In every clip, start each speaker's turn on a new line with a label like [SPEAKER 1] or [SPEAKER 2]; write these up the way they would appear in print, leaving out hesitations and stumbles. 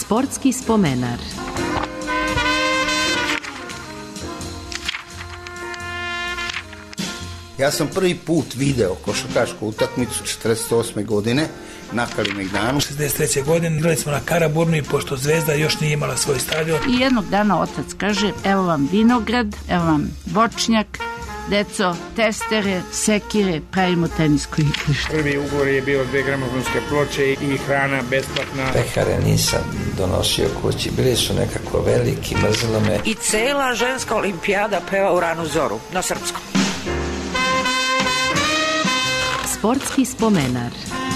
[SPEAKER 1] Sportski spomenar.
[SPEAKER 2] Ja sam prvi put video košarkašku utakmicu 48. godine na Kalemegdanu.
[SPEAKER 3] 63. godine igrali smo na Karaburmi, pošto Zvezda još nije imala svoj stadion.
[SPEAKER 4] I jednog dana otac kaže, evo vam vinograd, evo vam voćnjak, deco, testere, sekire, pravimo tenisko igrište.
[SPEAKER 5] Prvi ugovor je bio 2 gramofonske ploče i hrana besplatna.
[SPEAKER 6] Pehare nisam donosio kući, bili su nekako veliki, mrzilo me.
[SPEAKER 7] I cela ženska olimpijada peva u ranu zoru, na srpskom.
[SPEAKER 1] Sportski spomenar.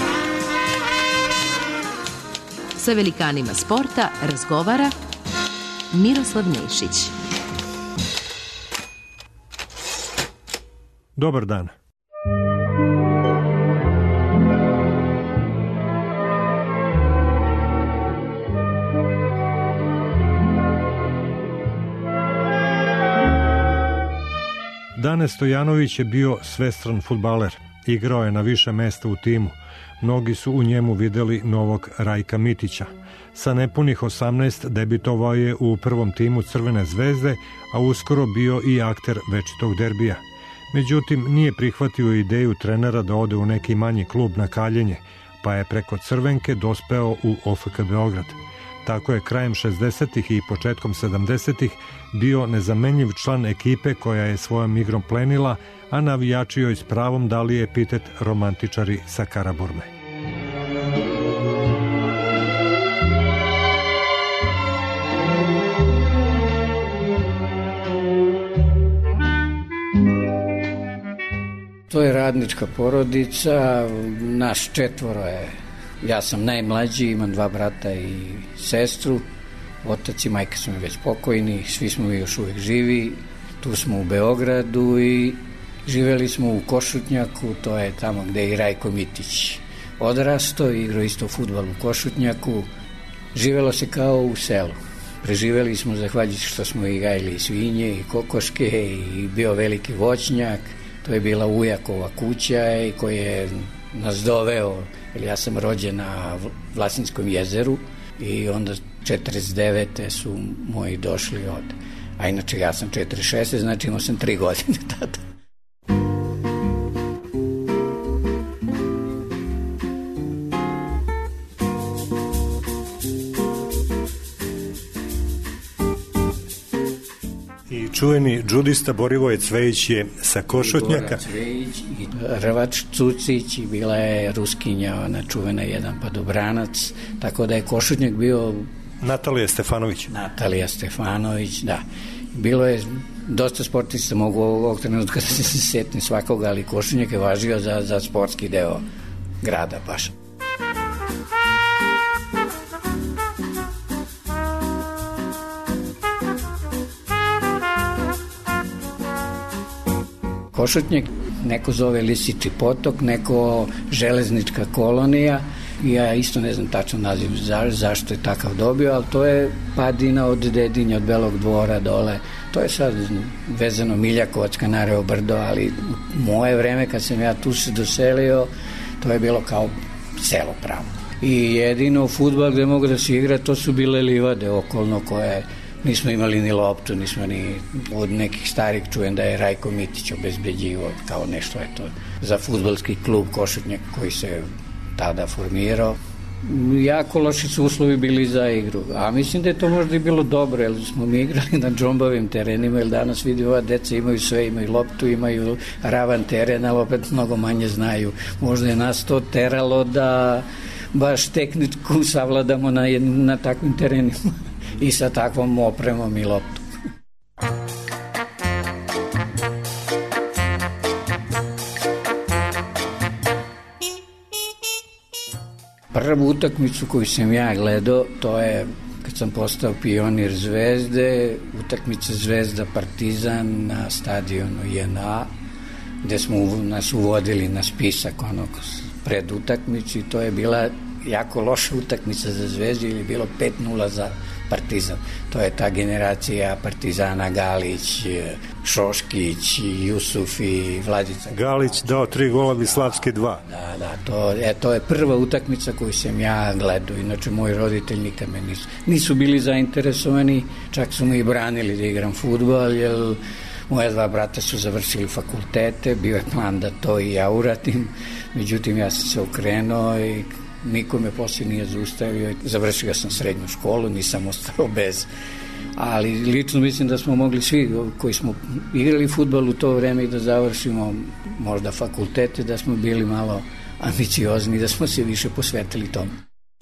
[SPEAKER 1] Sa velikanima sporta razgovara Miroslav Nešić.
[SPEAKER 8] Dobar dan. Dane Stojanović je bio svestran fudbaler. Igrao je na više mesta u timu. Mnogi su u njemu videli novog Rajka Mitića. Sa nepunih 18 debitovao je u prvom timu Crvene zvezde, a uskoro bio i akter večitog derbija. Međutim, nije prihvatio ideju trenera da ode u neki manji klub na kaljenje, pa je preko Crvenke dospeo u OFK Beograd. Tako je krajem 60-ih i početkom 70-ih bio nezamenljiv član ekipe koja je svojom igrom plenila, a navijači joj s pravom dali epitet romantičari sa Karaburme.
[SPEAKER 9] To je radnička porodica, nas 4 je. Ja sam najmlađi, imam 2 brata i sestru. Otac i majka su mi već pokojni, svi smo mi još uvijek živi. Tu smo u Beogradu i živeli smo u Košutnjaku, to je tamo gde je i Rajko Mitić odrastao, igrao isto fudbal u Košutnjaku. Živelo se kao u selu. Preživeli smo zahvaljujući što smo i gajili svinje i kokoške i bio veliki voćnjak. To je bila ujakova kuća i koji je nas doveo, jer ja sam rođen na Vlasinskom jezeru i onda 49. su moji došli a inače ja sam 46. znači imao sam 3 godine tada.
[SPEAKER 8] Čuveni džudista Borivoje Cvejić je sa Košutnjaka.
[SPEAKER 9] Cvejić i Rvač Cucić i bila je Ruskinja, ona čuvena jedan Padobranac, tako da je Košutnjak bio...
[SPEAKER 8] Natalija Stefanović,
[SPEAKER 9] da. Bilo je dosta sportista, mogu ovog trenutka da se setnim svakoga, ali Košutnjak je važio za sportski deo grada baš. Košutnjak neko zove Lisiči potok, neko železnička kolonija. Ja isto ne znam tačno naziv zašto je takav dobio, ali to je padina od Dedinja, od Belog Dvora dole. To je sad vezano Miljakovac, Kanareo brdo, ali u moje vreme kad sam ja tu se doselio, to je bilo kao selo pravo. I jedino fudbal gde mogu da se igra, to su bile livade okolno koje nismo imali ni loptu, nismo ni od nekih starih čujem da je Rajko Mitić obezbeđivo kao nešto eto za fudbalski klub Košutnjak koji se tada formirao. Jako loši su uslovi bili za igru, a mislim da je to možda i bilo dobro, jer smo mi igrali na džombavim terenima, jer danas vidi ova deca imaju sve, imaju loptu, imaju ravan teren, ali opet mnogo manje znaju. Možda je nas to teralo da baš tehničku savladamo na takvim terenima i sa takvom opremom i loptom. Prvu utakmicu koju sam ja gledao, to je kad sam postao pionir Zvezde, utakmica Zvezda Partizan na stadionu JNA, gde smo nas uvodili na spisak onog pred utakmicu i to je bila jako loša utakmica za Zvezdu, ili je bilo 5-0 Partizan. To je ta generacija Partizana, Galić, Šoškić, Jusuf i Vladica.
[SPEAKER 8] Galić dao 3 gola, Vislavski 2.
[SPEAKER 9] Da, to je prva utakmica koju sam ja gledao. Inače, moji roditelji nikad me nisu bili zainteresovani, čak su mi i branili da igram fudbal, jer moja 2 brata su završili fakultete, bio je plan da to i ja uradim, međutim ja sam se okrenuo i niko me poslije nije zaustavio. Završio sam srednju školu, nisam ostao bez. Ali lično mislim da smo mogli svi koji smo igrali fudbal u to vreme i da završimo možda fakultete, da smo bili malo ambiciozni, da smo se više posvetili tomu.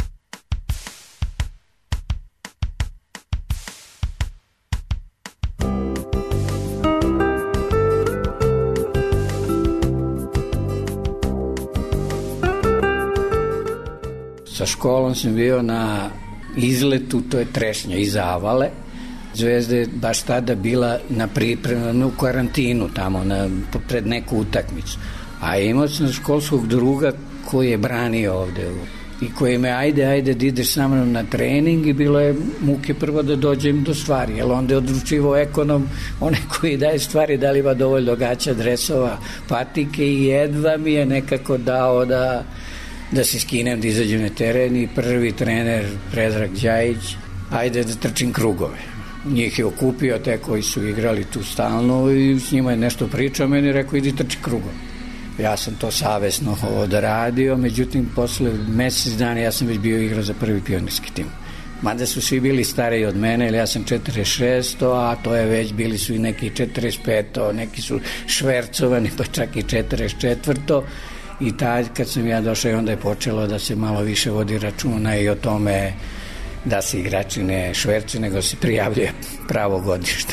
[SPEAKER 9] Sa školom sam bio na izletu, to je Trešnja iz Avale. Zvezda je baš tada bila na pripremnu karantinu tamo pred neku utakmicu. A imao sam školskog druga koji je branio ovde i koji me ajde da ideš sa mnom na trening i bilo je muke prvo da dođem do stvari, jer onda je odlučivao ekonom, onaj koji daje stvari, da li ima dovoljno gaća, dresova, patike i jedva mi je nekako dao da se skinem, da izađem na teren i prvi trener Predrag Đajić, ajde da trčim krugove. Njih je okupio, te koji su igrali tu stalno i s njima je nešto pričao, meni rekao idi trči krugove. Ja sam to savesno odradio, međutim posle mesec dana ja sam već bio igrao za prvi pionirski tim. Mada su svi bili stariji od mene, jer ja sam 46, a to je već bili su i neki 45, neki su švercovani, pa čak i 44. I tad kad sam ja došao, onda je počelo da se malo više vodi računa i o tome da se igrači ne švercu, nego se prijavljuje pravo godište.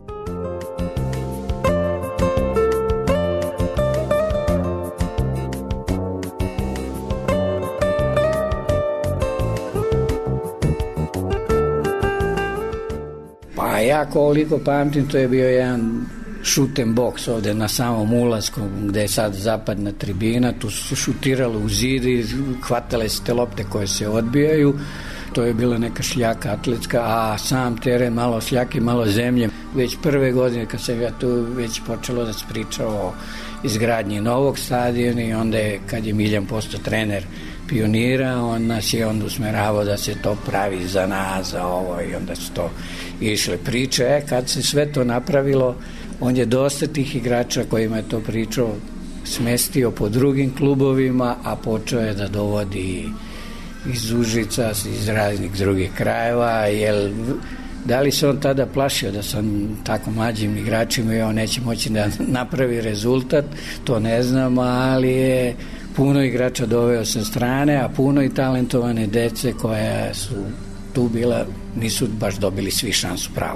[SPEAKER 9] Pa ja koliko pamtim, to je bio jedan shoot and box ovde na samom ulasku gde je sad zapadna tribina, tu su šutiralo u zid i hvatale se te lopte koje se odbijaju. To je bila neka šljaka atletska, a sam teren malo šljake, malo zemlje. Već prve godine kad sam ja tu već počelo da se priča o izgradnji novog stadiona i onda je, kad je Miljan postao trener Pionira, on nas je onda usmeravao da se to pravi za nas, za ovo, i onda su to išle priče. Kad se sve to napravilo, on je dosta tih igrača kojima je to pričao smestio po drugim klubovima, a počeo je da dovodi iz Užica, iz raznih drugih krajeva, jer da li se on tada plašio da sam tako mlađim igračima i on neće moći da napravi rezultat, to ne znam, ali je puno igrača doveo sa strane, a puno i talentovane dece koja su tu bila, nisu baš dobili svi šansu pravu.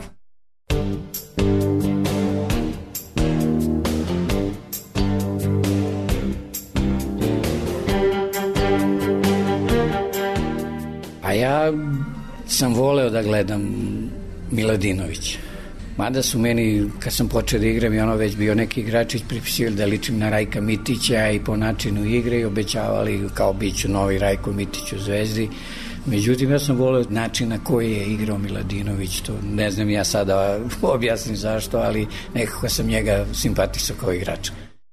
[SPEAKER 9] A ja sam voleo da gledam Miladinovića. Mada su meni, kad sam počeo da igram, i ono već bio neki igračić pripisivali da ličim na Rajka Mitića i po načinu igre i obećavali kao biću novi Rajko Mitić u Zvezdi. Međutim, ja sam voleo način na koji je igrao Miladinović. To ne znam ja sada objasnim zašto, ali nekako sam njega simpatisao kao igrača.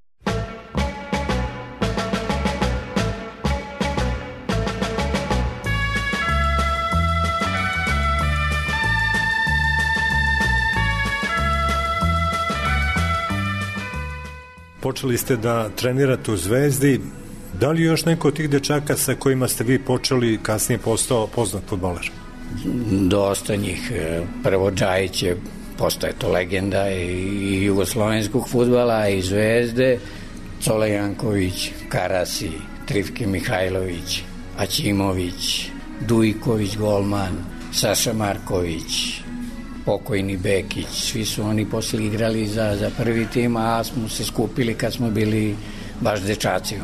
[SPEAKER 8] Počeli ste da trenirate u Zvezdi. Da li još neko od tih dečaka sa kojima ste vi počeli kasnije postao poznat fudbaler?
[SPEAKER 9] Dosta njih. Prvo Džajić je postaje to legenda i jugoslovenskog fudbala i Zvezde. Cole Janković, Karasi, Trifke Mihajlović, Aćimović, Dujković, golman, Saša Marković, pokojni Bekić, svi su oni posle igrali za prvi tim, a smo se skupili kad smo bili baš dečaci.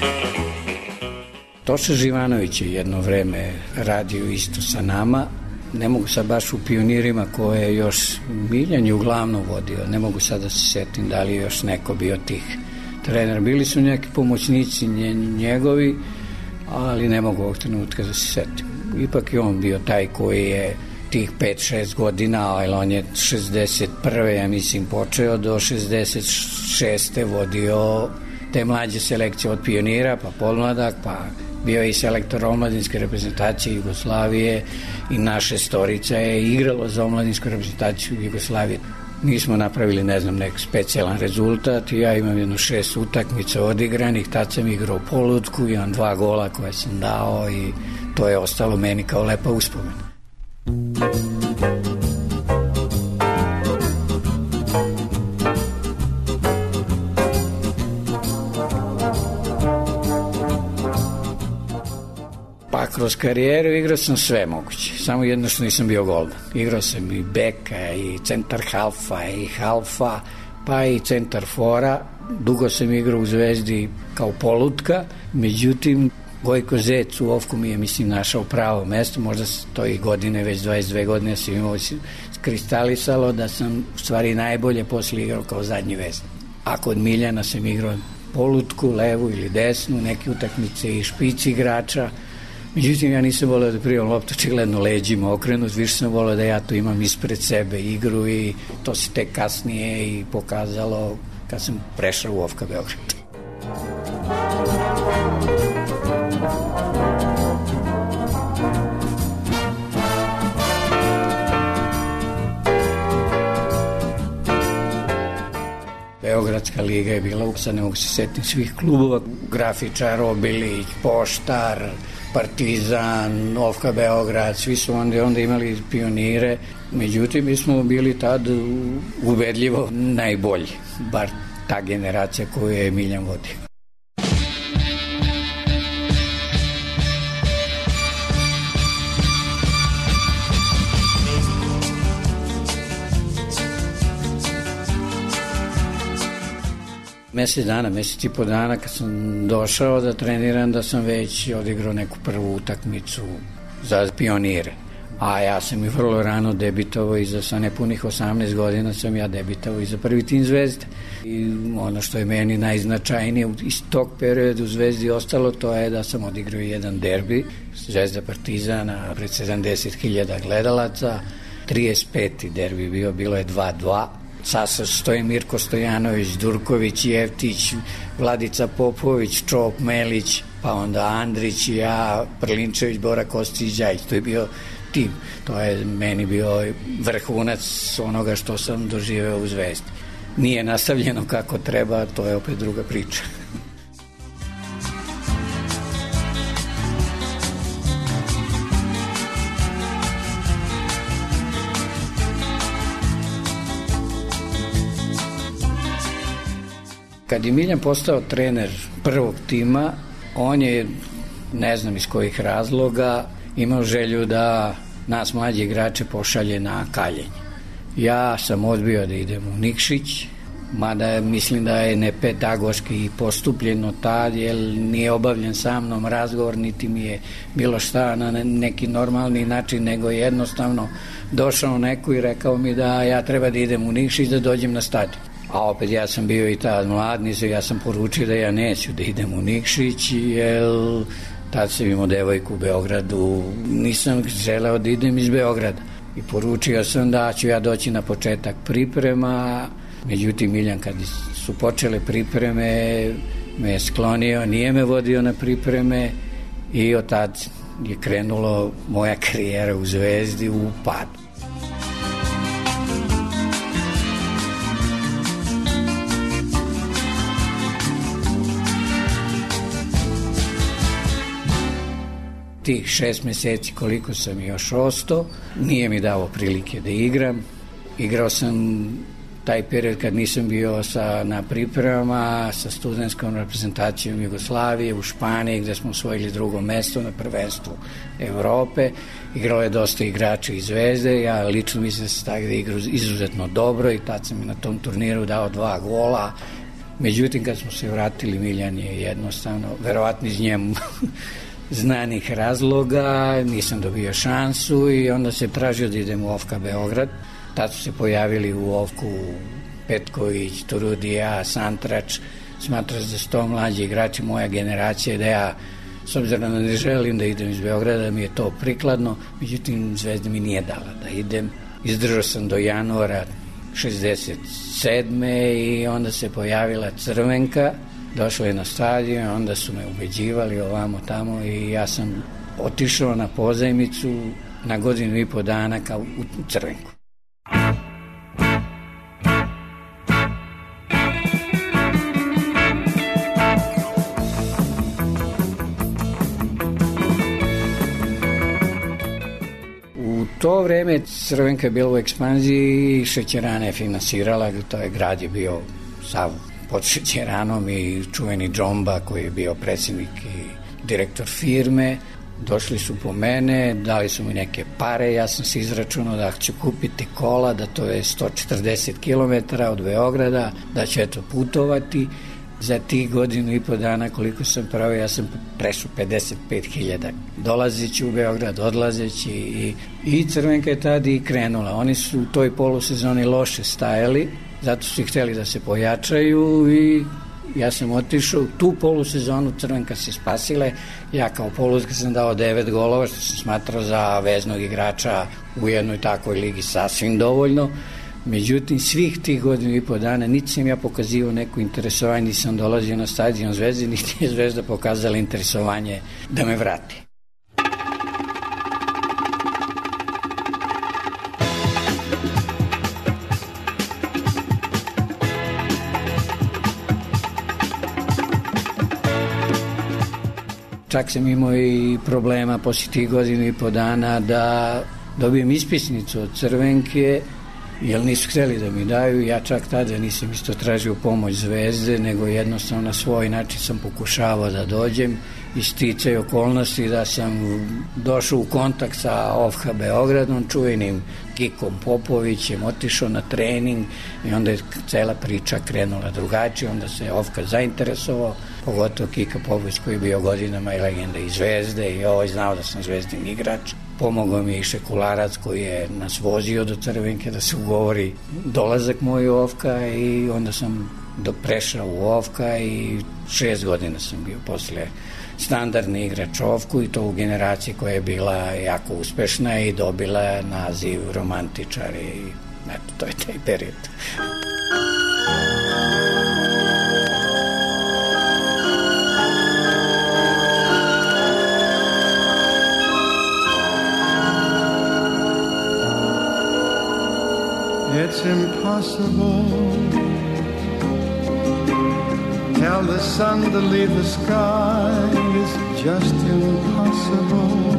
[SPEAKER 9] Toša Živanović je jedno vreme radio isto sa nama ne mogu sad baš u Pionirima koje je još Miljan je uglavnom vodio, ne mogu sad da se setim da li je još neko bio tih trenera. Bili su neki pomoćnici njegovi, ali ne mogu ovog trenutka da se setim. Ipak je on bio taj koji je tih 5-6 godina, ali on je 61. ja mislim počeo do 66. vodio te mlađe selekcije od Pionira, pa Podmladak, pa bio je i selektor omladinske reprezentacije Jugoslavije i naše storica je igralo za omladinsku reprezentaciju Jugoslavije. Mi smo napravili, ne znam, nek specijalan rezultat i ja imam 6 utakmica odigranih, tad sam igrao polutku, imam 2 gola koje sam dao i to je ostalo meni kao lepa uspomena. Pa kroz karijeru igrao sam sve moguće, samo jedno što nisam bio golman. Igrao sam i beka, i centar halfa, i halfa, pa i centar fora. Dugo sam igrao u Zvezdi kao polutka, međutim Gojko Zec u Ofku mi je, mislim, našao pravo mesto, možda to i godine, već 22 godine sam imao kristalisalo da sam u stvari najbolje posle igrao kao zadnji veznik. A kod Miljana sam igrao polutku, levu ili desnu, neke utakmice i špici igrača. Međutim, ja nisam volio da primam loptu očigledno leđima okrenut, više sam volio da ja to imam ispred sebe igru i to se tek kasnije i pokazalo kad sam prešao u Ofka Beograd. Beogradska liga je bila, sad ne mogu se setiti svih klubova, Grafičar, Obilić, Poštar, Partizan, Ofka Beograd, svi su onda imali Pionire, međutim mi smo bili tad ubedljivo najbolji, bar ta generacija koju je Miljan vodio. Mesec i po dana kad sam došao da treniram, da sam već odigrao neku prvu utakmicu za Pionire. A ja sam i vrlo rano debitovao i sa nepunih 18 godina sam ja debitao i za prvi tim Zvezde. I ono što je meni najznačajnije iz tog perioda u Zvezdi ostalo, to je da sam odigrao jedan derbi, Zvezda Partizana, pred 70.000 gledalaca, 35. derbi bilo je 2-2. Sasa stoji Mirko Stojanović, Durković, Jeftić, Vladica Popović, Čop Melić, pa onda Andrić i ja, Prlinčević, Bora Kostić, Đajić. To je bio tim. To je meni bio vrhunac onoga što sam doživeo u Zvezdi. Nije nastavljeno kako treba, to je opet druga priča. Kad je Miljan postao trener prvog tima, on je, ne znam iz kojih razloga, imao želju da nas mlađe igrače pošalje na kaljenje. Ja sam odbio da idem u Nikšić, mada mislim da je nepedagoški postupljeno tad, jer nije obavljen sa mnom razgovor, niti mi je bilo šta na neki normalni način, nego jednostavno došao neko i rekao mi da ja treba da idem u Nikšić, da dođem na stadion. A opet ja sam bio i tad mlad, ja sam poručio da ja neću da idem u Nikšić, jer tad sam imao devojku u Beogradu, nisam želeo da idem iz Beograda. I poručio sam da ću ja doći na početak priprema, međutim Miljan kad su počele pripreme me je sklonio, nije me vodio na pripreme i od tad je krenulo moja karijera u Zvezdi u padu. Tih 6 meseci koliko sam još ostao, nije mi dao prilike da igram. Igrao sam taj period kad nisam bio na pripremama sa studentskom reprezentacijom Jugoslavije u Španiji, gde smo osvojili drugo mesto na prvenstvu Evrope. Igralo je dosta igrača iz Zvezde, ja lično mislim da se tako da igrao izuzetno dobro i tad sam na tom turniru dao 2 gola. Međutim, kad smo se vratili, Miljan je jednostavno, verovatno iz njemu znanih razloga, nisam dobio šansu i onda se tražio da idem u OFK Beograd. Tad su se pojavili u OFK-u Petković, Turudija, Santrač. Smatraš da su to mlađi igrači, moja generacija, da ja, s obzirom da ne želim da idem iz Beograda, mi je to prikladno, međutim Zvezda mi nije dala da idem. Izdržao sam do januara 67. i onda se pojavila Crvenka, došla je na stadion, onda su me ubeđivali ovamo tamo i ja sam otišao na pozajmicu na 1.5 godina kao u Crvenku. U to vreme Crvenka je bila u ekspanziji i šećerana je finansirala, to je grad je bio sav pod šećeranom i čuveni Džomba koji je bio predsjednik i direktor firme. Došli su po mene, dali su mi neke pare, ja sam se izračunao da ću kupiti kola, da to je 140 km od Beograda, da ću eto putovati. Za tih 1.5 godina koliko sam pravio, ja sam prešao 55.000. Dolazeći u Beograd, odlazeći i Crvenka je tada i krenula. Oni su u toj polusezoni loše stajali, zato su hteli da se pojačaju i ja sam otišao. Tu polusezonu Crvenka se spasile. Ja kao poluzka sam dao 9 golova, što sam smatrao za veznog igrača u jednoj takvoj ligi sasvim dovoljno. Međutim, svih tih 1.5 godina niti sam ja pokazivao neko interesovanje, nisam dolazio na stadion Zvezde, niti je Zvezda pokazala interesovanje da me vrati. Čak sam imao i problema poslije tih 1.5 godina da dobijem ispisnicu od Crvenke, jer nisu htjeli da mi daju. Ja čak tada nisam isto tražio pomoć Zvezde, nego jednostavno na svoj način sam pokušavao da dođem i sticaj okolnosti da sam došao u kontakt sa OFK Beogradom, čuvenim Kikom Popovićem, otišao na trening i onda je cela priča krenula drugačije, onda se OFK zainteresovao, pogotovo Kika Popović koji je bio godinama i legenda i Zvezde i ovaj znao da sam zvezdin igrač. Pomogao mi je i Šekularac koji je nas vozio do Crvenke da se ugovori dolazak moj u OFK i onda sam prešao u OFK i 6 godina sam bio posle standardni igrač OFK-u i to u generaciji koja je bila jako uspešna i dobila naziv romantičar i eto, to je taj period.
[SPEAKER 10] It's impossible. Tell the sun to leave the sky. It's just impossible.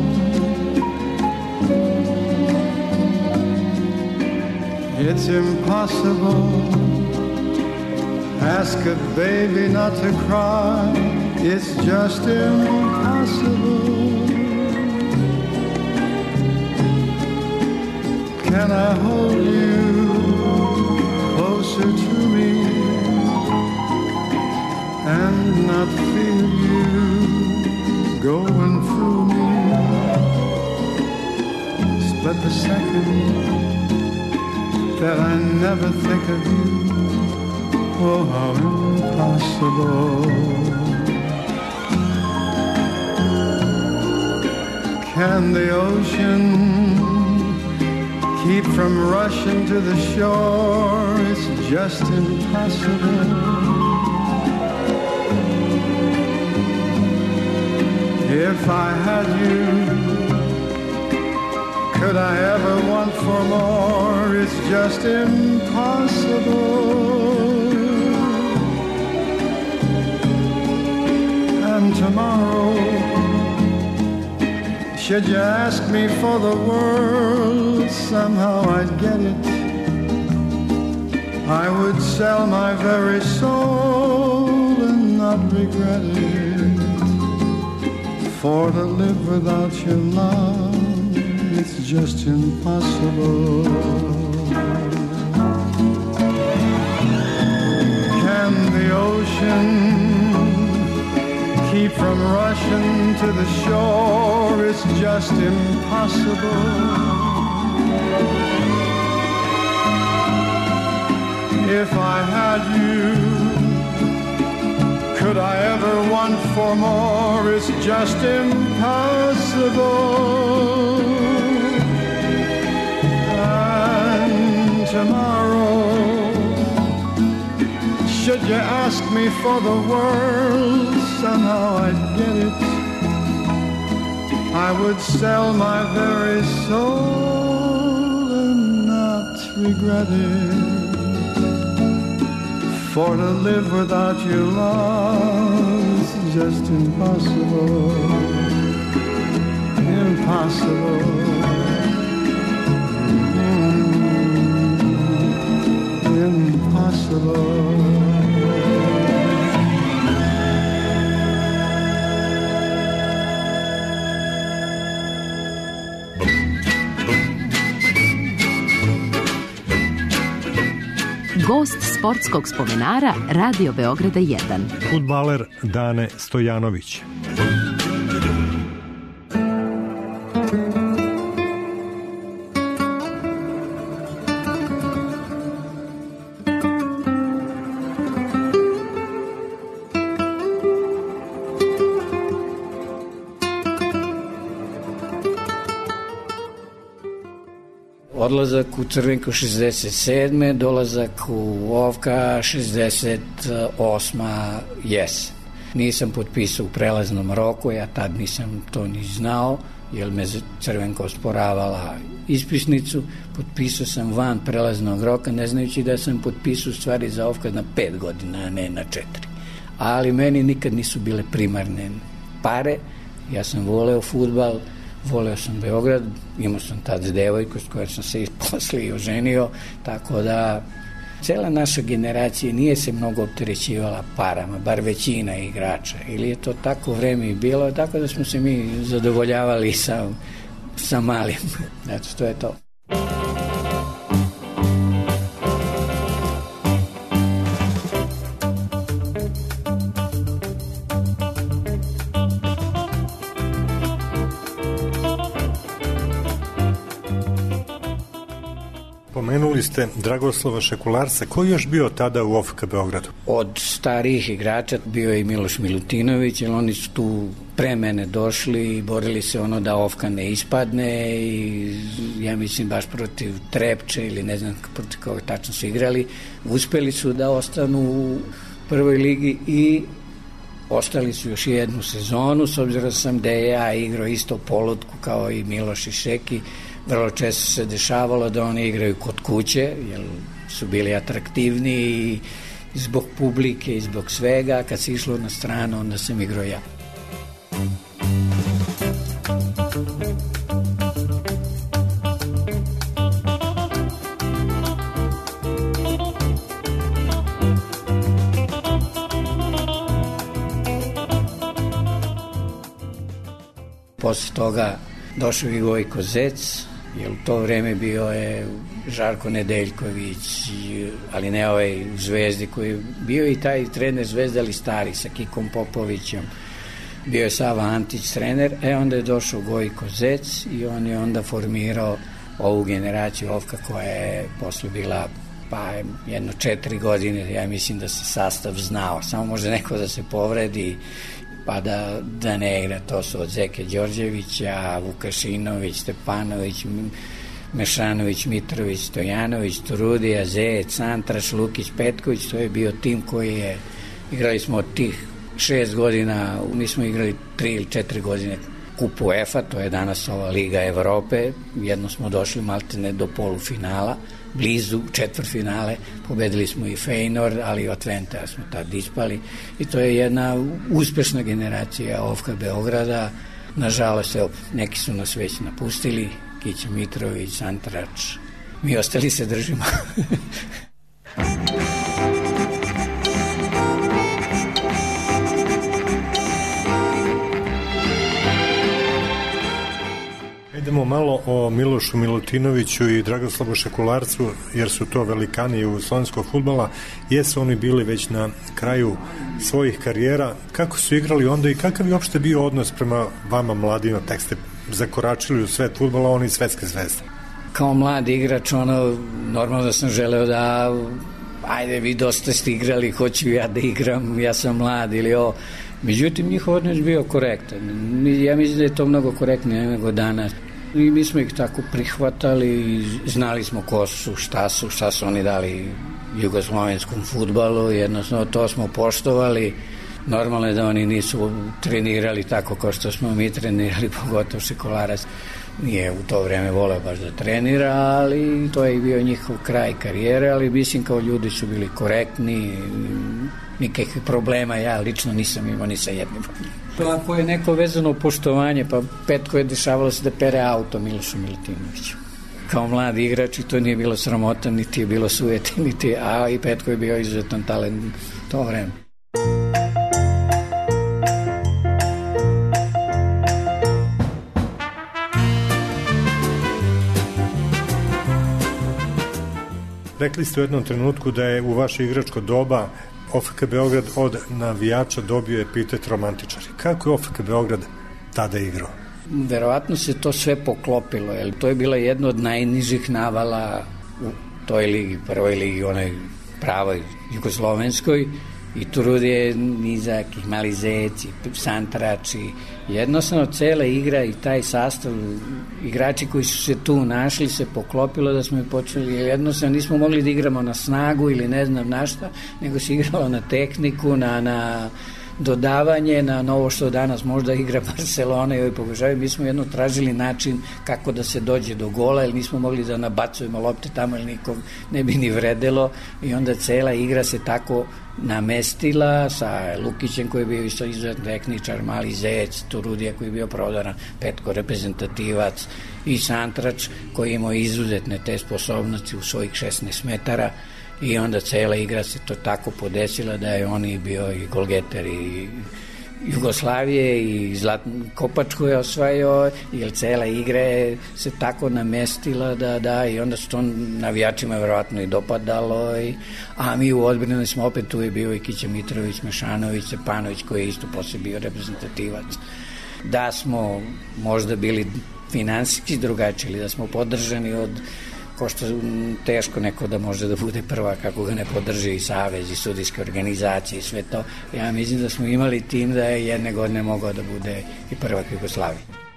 [SPEAKER 10] It's impossible. Ask a baby not to cry. It's just impossible. Can I hold you closer to me and not feel you going through me? Split the second that I never think of you. Oh, how impossible. Can the ocean keep from rushing to the shore? It's just impossible. If I had you, could I ever want for more? It's just impossible. And tomorrow, should you ask me for the world, somehow I'd get it. I would sell my very soul and not regret it. For to live without your love, it's just impossible. Can the ocean keep from rushing to the shore. It's just impossible. If I had you, could I ever want for more? It's just impossible. And tomorrow, should you ask me for the world, somehow I'd get it. I would sell my very soul and not regret it. For to live without your love is just impossible. Impossible. Impossible.
[SPEAKER 1] Gost sportskog spomenara Radio Beograda 1.
[SPEAKER 8] Fudbaler Dane Stojanović.
[SPEAKER 9] Odlazak u Crvenku 67. Dolazak u Ovka 68. jesen. Nisam potpisao u prelaznom roku, ja tad nisam to ni znao, jer me Crvenka osporavala ispisnicu. Potpisao sam van prelaznog roka, ne znajući da sam potpisao stvari za Ovka na 5 godina, a ne na 4. Ali meni nikad nisu bile primarne pare, ja sam voleo fudbal, voleo sam Beograd, imao sam tad devojku s kojom sam se posle i oženio, tako da cela naša generacija nije se mnogo opterećivala parama, bar većina igrača, ili je to tako vreme i bilo, tako da smo se mi zadovoljavali sa malim. Eto, to je to.
[SPEAKER 8] Pomenuli ste Dragoslava Šekularca. Ko je još bio tada u OFK Beogradu?
[SPEAKER 9] Od starijih igrača bio je i Miloš Milutinović, jer oni su tu pre mene došli i borili se da OFK ne ispadne i ja mislim baš protiv Trepče ili ne znam protiv koga tačno su igrali. Uspeli su da ostanu u prvoj ligi i ostali su još jednu sezonu, s obzirom sam da je ja igrao isto polutku kao i Miloš i Šeki. Vrlo često se dešavalo da oni igraju kod kuće, jer su bili atraktivni i zbog publike i zbog svega. Kad se išlo na stranu, onda sam igrao ja. Posle toga došao i Gojko Zec, jer u to vreme bio je Žarko Nedeljković, ali ne ovaj u Zvezdi koji je bio i taj trener Zvezde, ali stari, sa Kikom Popovićem. Bio je Sava Antić trener, onda je došao Gojko Zec i on je onda formirao ovu generaciju OFK-a koja je posle bila jedno 4 godine, ja mislim da se sastav znao, samo može neko da se povredi pa da ne igra. To su od Zeke Đorđevića, Vukašinović, Stepanović, Mešanović, Mitrović, Stojanović, Turudija, Zec, Antraš, Lukić, Petković. To je bio tim koji je, igrali smo od tih 6 godina, mi smo igrali 3 ili 4 godine Kupu UEFA, to je danas ova Liga Evrope, jedno smo došli maltene do polufinala, blizu četvrtfinale, pobedili smo i Feyenoord, ali i od Twente smo tad ispali i to je jedna uspešna generacija OFK Beograda. Nažalost, neki su nas već napustili, Kića Mitrović, Antrač, mi ostali se držimo.
[SPEAKER 8] Idemo malo o Milošu Milutinoviću i Dragoslavu Šekularcu, jer su to velikani jugoslovenskog fudbala. Jesu oni bili već na kraju svojih karijera. Kako su igrali onda i kakav je uopšte bio odnos prema vama mladima? Tek ste zakoračili u svet fudbala, oni svetske zvezde.
[SPEAKER 9] Kao mladi igrač, normalno da sam želeo da ajde, vi dosta ste igrali, hoću ja da igram, ja sam mlad ili ovo. Međutim, njihov odnos bio korektan. Ja mislim da je to mnogo korektnije nego danas. I mi smo ih tako prihvatali i znali smo ko su, šta su oni dali jugoslovenskom fudbalu. Jednostavno, to smo poštovali. Normalno je da oni nisu trenirali tako kao što smo mi trenirali, pogotovo Šekularac nije u to vreme voleo baš da trenira, ali to je bio njihov kraj karijere, ali mislim kao ljudi su bili korektni, nikakvih problema ja lično nisam imao ni sa jednim. To ako je neko vezano poštovanje, pa Petko je dešavalo se da pere auto Milošu Milutinoviću. Kao mladi igrač i to nije bilo sramota, niti je bilo sujeti, a i Petko je bio izuzetan talent to vreme.
[SPEAKER 8] Rekli ste u jednom trenutku da je u vaše igračko doba OFK Beograd od navijača dobio epitet romantičari. Kako je OFK Beograd tada igrao?
[SPEAKER 9] Verovatno se to sve poklopilo, jer to je bila jedna od najnižih navala u toj ligi, prvoj ligi, onoj pravoj jugoslovenskoj, i tu je nizak, mali zeci, santrači. Jednostavno cela igra i taj sastav, igrači koji su se tu našli, se poklopilo da smo i počeli, jednostavno nismo mogli da igramo na snagu ili ne znam na šta, nego se igralo na tehniku, na dodavanje, na novo što danas možda igra Barcelona i ovi pokušavaju. Mi smo jedno tražili način kako da se dođe do gola, jer nismo mogli da nabacujemo lopte tamo, ili nikog ne bi ni vredelo, i onda cela igra se tako namestila sa Lukićem koji je bio isto izuzetan tehničar, mali zec, Turudija koji je bio prodaran, Petko reprezentativac i santrač koji imao izuzetne te sposobnosti u svojih 16 metara. I onda cela igra se to tako podesila da je on i bio i golgeter i Jugoslavije i Zlatnu Kopačku je osvajao, jer cela igra se tako namestila da i onda su to navijačima verovatno i dopadalo, a mi u odbrani smo opet, tu je bio i Kića Mitrović, Mešanović, Stepanović koji je isto posle bio reprezentativac. Da smo možda bili finansijski drugačiji ili da smo podržani od ko što teško neko da može da bude prva kako ga ne podrži i savez i sudijske organizacije i sve to. Ja mislim da smo imali tim da je jedne godine mogao da bude i prvak Jugoslavije.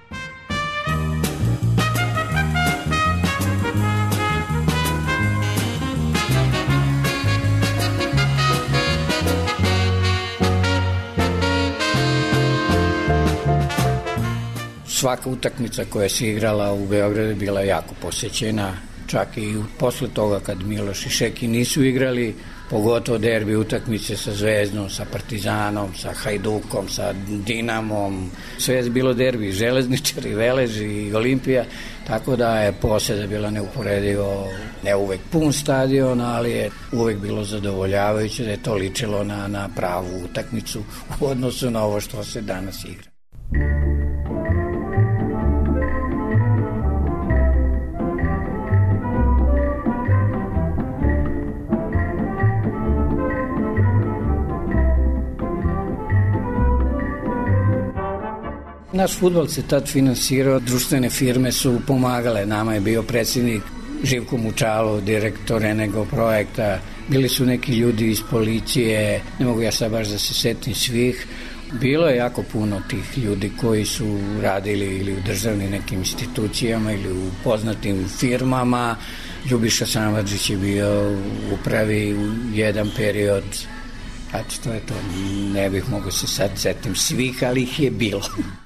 [SPEAKER 9] Svaka utakmica koja se igrala u Beogradu je bila jako posećena. Čak i posle toga kad Miloš i Šeki nisu igrali, pogotovo derbi utakmice sa Zvezdom, sa Partizanom, sa Hajdukom, sa Dinamom, sve je bilo derbi, Železničari, Velež i Olimpija, tako da je poseda bila neuporedivo, ne uvek pun stadion, ali je uvek bilo zadovoljavajuće da je to ličilo na pravu utakmicu u odnosu na ovo što se danas igra. Naš fudbal se tad finansirao, društvene firme su pomagale, nama je bio predsjednik Živko Mučalo, direktor Enego projekta, bili su neki ljudi iz policije, ne mogu ja sad baš da se setim svih. Bilo je jako puno tih ljudi koji su radili ili u državnim nekim institucijama ili u poznatim firmama. Ljubiša Samardžić je bio u upravi u jedan period, a što je to, ne bih mogu se sad setim svih, ali ih je bilo.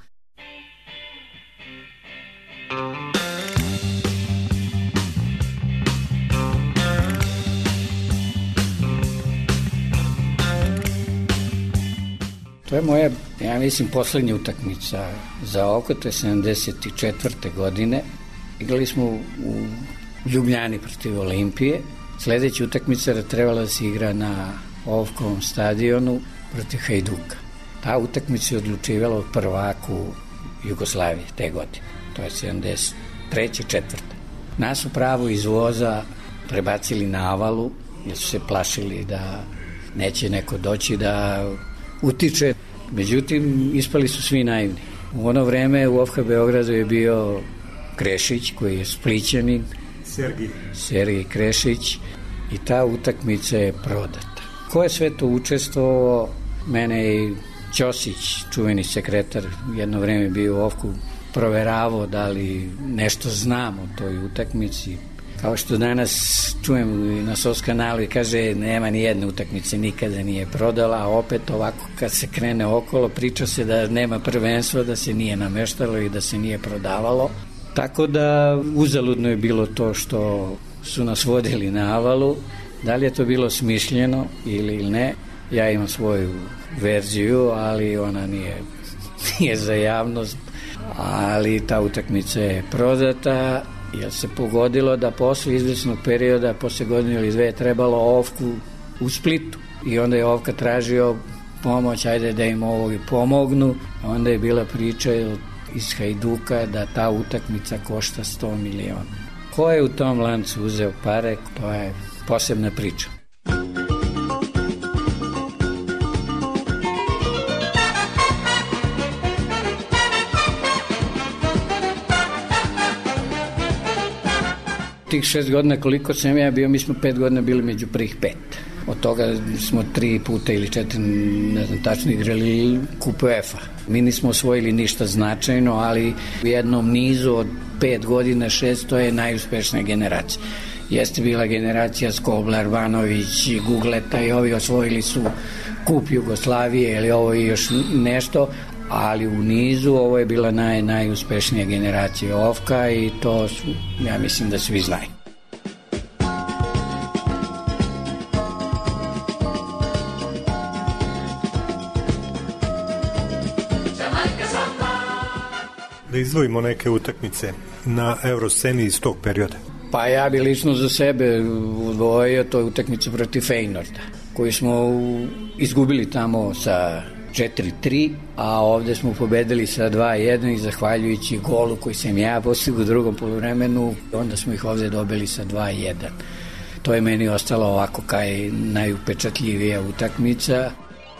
[SPEAKER 9] To je moja, ja mislim, poslednja utakmica za oko, to je 74. godine. Igrali smo u Ljubljani protiv Olimpije. Sledeća utakmica je trebala da se igra na Ovkovom stadionu protiv Hajduka. Ta utakmica je odlučivala o prvaku Jugoslavije te godine. to je 73. 4. Nas u pravu iz voza prebacili na Avalu, jer su se plašili da neće neko doći da utiče. Međutim, ispali su svi naivni. U ono vreme u OFK Beogradu je bio Krešić, koji je Splićanin, Sergij Krešić, i ta utakmica je prodata. Ko je sve to učestvovao? Mene i Ćosić, čuveni sekretar, jedno vreme bio u OFK-u, proveravao da li nešto znam o toj utakmici. Kao što danas čujem na SOS kanalu i kaže nema ni jedne utakmice, nikada nije prodala, a opet ovako kad se krene okolo priča se da nema prvenstva, da se nije nameštalo i da se nije prodavalo. Tako da uzaludno je bilo to što su nas vodili na Avalu. Da li je to bilo smišljeno ili ne, ja imam svoju verziju, ali ona nije za javnost. Ali ta utakmica je prodata, jer se pogodilo da posle izvesnog perioda, posle godine ili dve, trebalo OFK-u u Splitu. I onda je OFK tražio pomoć, ajde da im ovo pomognu. Onda je bila priča iz Hajduka da ta utakmica košta 100 miliona. Ko je u tom lancu uzeo pare, to je posebna priča. Tih 6 godina koliko sam ja bio, mi smo 5 godina bili među prvih 5. Od toga smo 3 puta ili 4, ne znam tačno, igrali Kup UEFA. Mi nismo osvojili ništa značajno, ali u jednom nizu od 5 godina, 6, to je najuspešnija generacija. Jeste bila generacija Skoblar, Banović, Gugleta i ovi osvojili su Kup Jugoslavije ili ovo i još nešto, ali u nizu ovo je bila najuspešnija generacija OFK-a i to ja mislim da svi znaju.
[SPEAKER 8] Da izdvojimo neke utakmice na Eurosceni iz tog perioda.
[SPEAKER 9] Pa ja bi lično za sebe udvojio to utakmicu protiv Feynorda, koju smo izgubili tamo sa 4-3, a ovde smo pobedili sa 2-1 i zahvaljujući golu koji sam ja postigao u drugom poluvremenu, onda smo ih ovde dobili sa 2-1. To je meni ostalo ovako kao najupečatljivija utakmica.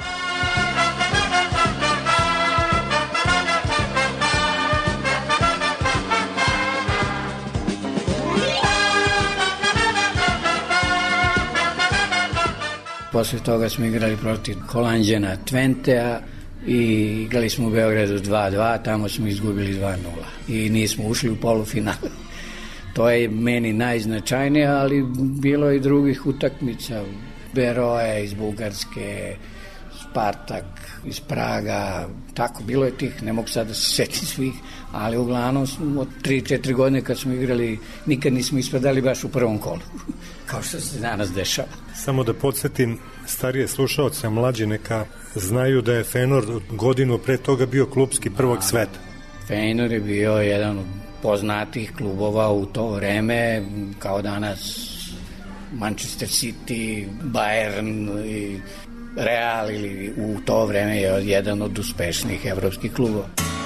[SPEAKER 9] Posle toga smo igrali protiv Holanđana Twentea i igrali smo u Beogradu 2-2, tamo smo izgubili 2-0 i nismo ušli u polufinale. To je meni najznačajnije, ali bilo je i drugih utakmica. Beroe iz Bugarske, Spartak iz Praga, tako, bilo je tih, ne mogu sad da se setim svih, ali uglavnom od 3-4 godine kad smo igrali, nikad nismo ispadali baš u prvom kolu, kao što se danas dešava.
[SPEAKER 8] Samo da podsjetim starije slušaoce, mlađi neka znaju da je Feyenoord godinu pre toga bio klubski prvog sveta.
[SPEAKER 9] Feyenoord je bio jedan od poznatih klubova u to vreme, kao danas Manchester City, Bayern i Real, ili u to vreme je jedan od uspešnijih evropskih klubova.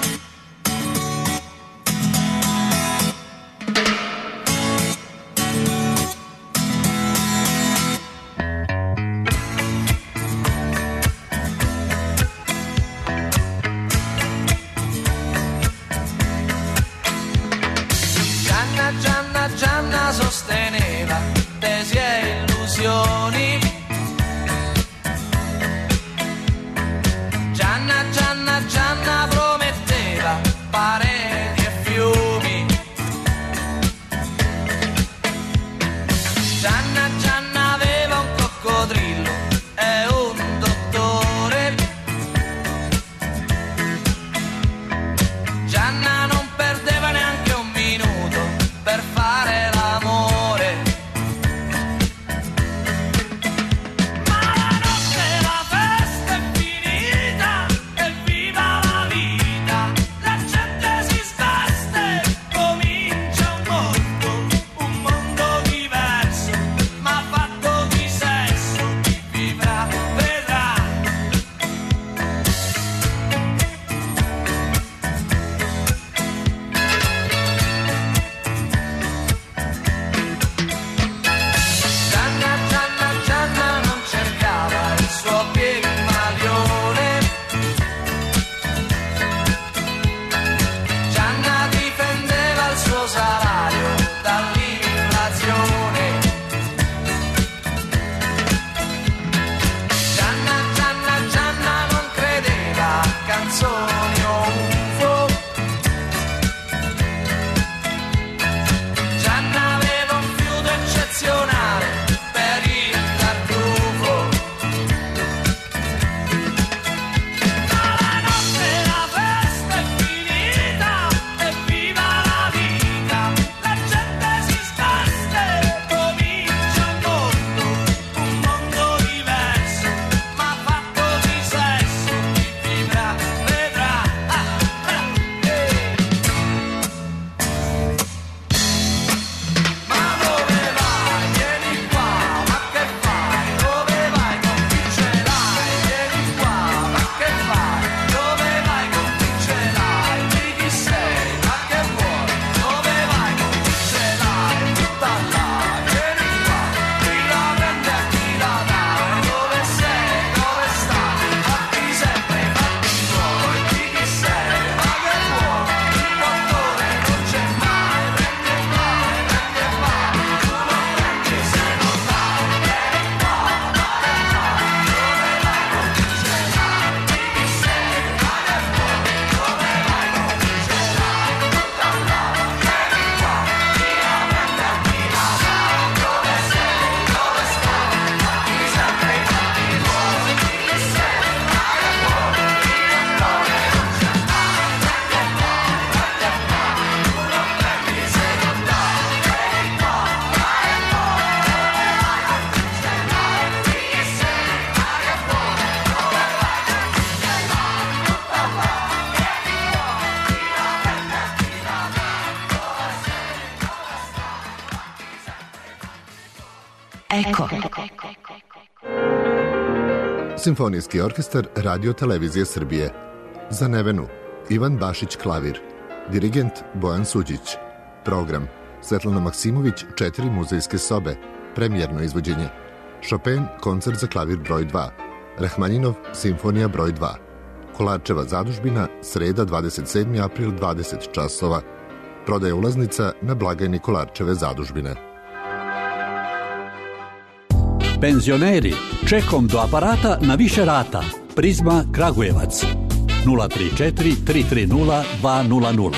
[SPEAKER 11] Gianna sosteneva tesi e illusioni. Gianna prometteva pareti e fiumi. Gianna aveva un coccodrillo e un dottore. Gianna non perdeva neanche un minuto per fare l'amore.
[SPEAKER 1] Eko.
[SPEAKER 12] Simfonijski orkestar Radio Televizije Srbije. Za Nevenu Ivan Bašić klavir. Dirigent Bojan Suđić. Program Svetlana Maksimović 4 muzejske sobe. Premijerno izvođenje. Chopin koncert za klavir broj 2. Rahmaninov simfonija broj 2. Kolarčeva zadužbina, sreda 27. april 20 časova. Prodaje ulaznica na blagajni Kolarčeve zadužbine.
[SPEAKER 13] Penzioneri, čekom do aparata na više rata. Prizma Kragujevac 034 330 200.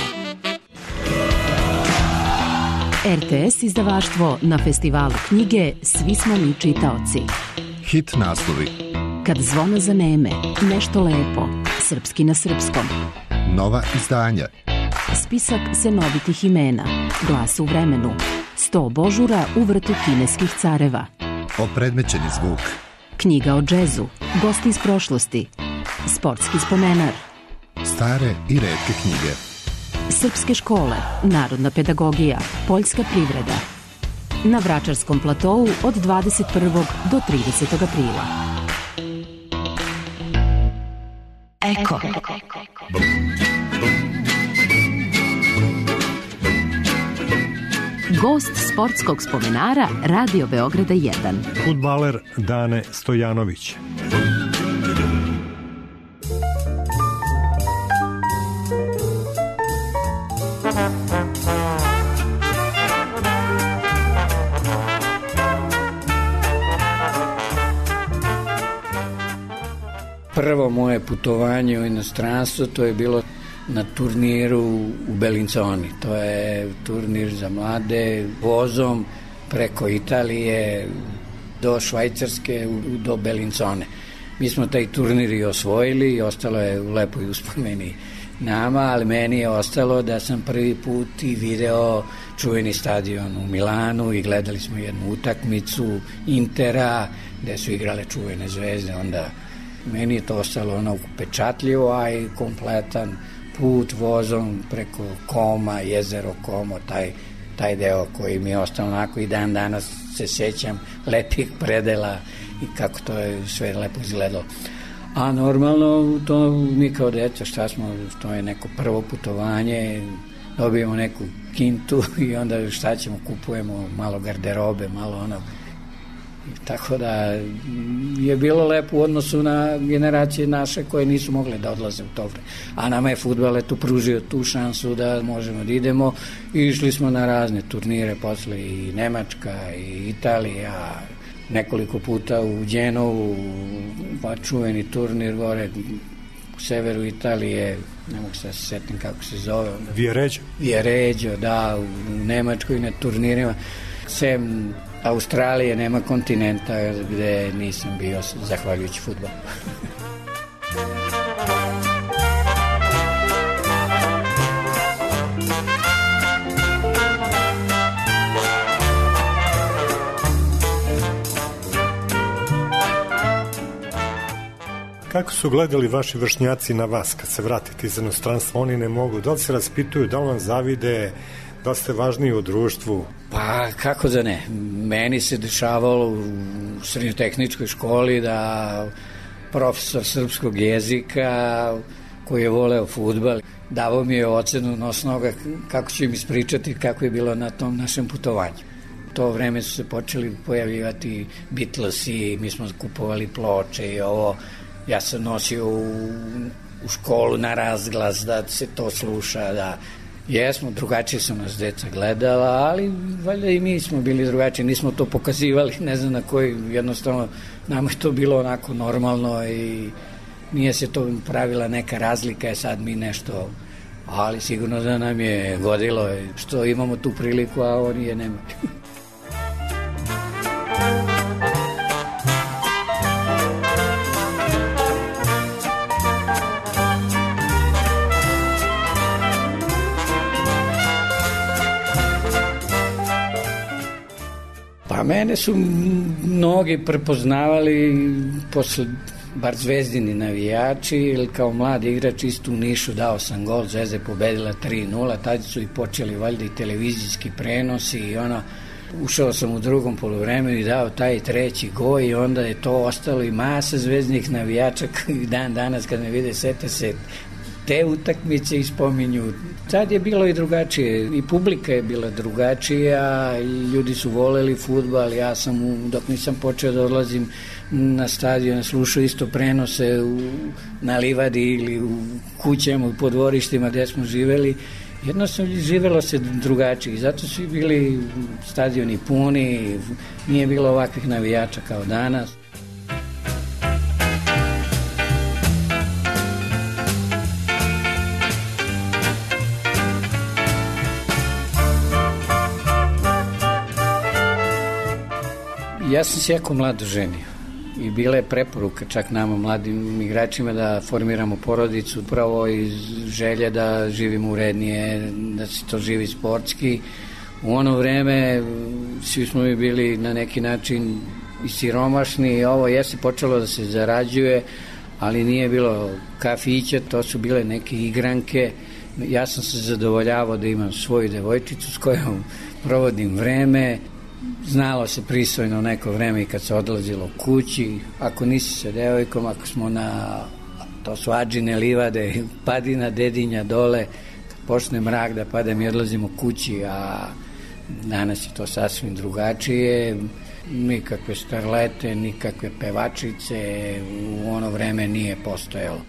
[SPEAKER 1] RTS izdavaštvo na festivalu knjige Svi smo mi čitaoci.
[SPEAKER 12] Hit naslovi.
[SPEAKER 1] Kad zvona zaneme, nešto lepo, srpski na srpskom.
[SPEAKER 12] Nova izdanja.
[SPEAKER 1] Spisak senovitih imena, Glas u vremenu, 100 božura u vrtu kineskih careva.
[SPEAKER 12] Opredmećeni zvuk.
[SPEAKER 1] Knjiga o džezu, gosti iz prošlosti, sportski spomenar.
[SPEAKER 12] Stare i retke knjige.
[SPEAKER 1] Srpske škole, narodna pedagogija, poljska privreda. Na Vračarskom platou od 21. do 30. aprila. Eko. Gost sportskog spomenara Radio Beograda 1.
[SPEAKER 8] Fudbaler Dane Stojanović.
[SPEAKER 9] Prvo moje putovanje u inostranstvo, to je bilo na turniru u Bellinzoni. To je turnir za mlade, vozom preko Italije do Švajcarske do Bellinzone. Mi smo taj turnir i osvojili i ostalo je u lepoj uspomeni nama, ali meni je ostalo da sam prvi put i video čuveni stadion u Milanu i gledali smo jednu utakmicu Intera gde su igrale čuvene zvezde. Onda meni je to ostalo upečatljivo, a i kompletan put vozom preko Koma, jezero Komo, taj deo koji mi je ostalo onako i dan danas se sećam lepih predela i kako to je sve lepo izgledalo. A normalno to mi kao deca to je neko prvo putovanje, dobijemo neku kintu i onda šta ćemo, kupujemo malo garderobe, malo tako da je bilo lepo u odnosu na generacije naše koje nisu mogle da odlaze u to vreme. A nama je fudbal pružio tu šansu da možemo da idemo i išli smo na razne turnire, posle i Nemačka i Italija, nekoliko puta u Đenovu, pa čuveni turnir gore u severu Italije, ne mogu se setim kako se zove. Viareggio, da, u Nemačkoj na turnirima. Sem Australije nema kontinenta gde nisam bio zahvaljujući fudbalu.
[SPEAKER 8] Kako su gledali vaši vršnjaci na vas kad se vratite iz inostranstva? Oni ne mogu, da li se raspituju, da li vam zavide, da ste važniji u društvu?
[SPEAKER 9] Pa kako da ne, meni se dešavalo u srednjotehničkoj školi da profesor srpskog jezika koji je voleo fudbal davao mi je ocenu na osnovu kako ću im ispričati kako je bilo na tom našem putovanju. U to vreme su se počeli pojavljivati Beatlesi, mi smo kupovali ploče i ovo. Ja sam nosio u školu na razglas da se to sluša, da jesmo, drugačije su nas deca gledala, ali valjda i mi smo bili drugačiji, nismo to pokazivali, ne znam na koji, jednostavno nama je to bilo onako normalno i nije se to pravila neka razlika, je sad mi nešto, ali sigurno da nam je godilo što imamo tu priliku, a oni je nemaju. Pa mene su mnogi prepoznavali posle, bar zvezdini navijači, ili kao mlad igrač isto u Nišu dao sam gol, Zvezda je pobedila 3-0, tada su i počeli valjda i televizijski prenosi i Ušao sam u drugom poluvremenu i dao taj treći gol i onda je to ostalo i masa zvezdnih navijača koji dan danas kad me vide sete se te utakmice ispominju. Sad je bilo i drugačije, i publika je bila drugačija i ljudi su voleli fudbal. Ja sam, dok nisam počeo da odlazim na stadion, slušao isto prenose na livadi ili u kućama, u podvorištima gde smo živeli. Jednostavno živelo se drugačije i zato su bili stadioni puni, nije bilo ovakvih navijača kao danas. Ja sam se jako mlado ženio i bila je preporuka čak nama mladim igračima da formiramo porodicu upravo iz želje da živimo urednije, da se to živi sportski. U ono vreme svi smo mi bili na neki način i siromašni, ovo jeste počelo da se zarađuje, ali nije bilo kafića, to su bile neke igranke. Ja sam se zadovoljavao da imam svoju devojčicu s kojom provodim vreme. Znalo se pristojno neko vreme i kad se odlazilo kući, ako nisi sa devojkom, ako smo to su Adžine livade, Padina, Dedinja dole, kad počne mrak da pada mi odlazimo kući, a danas je to sasvim drugačije, nikakve starlete, nikakve pevačice, u ono vreme nije postojalo.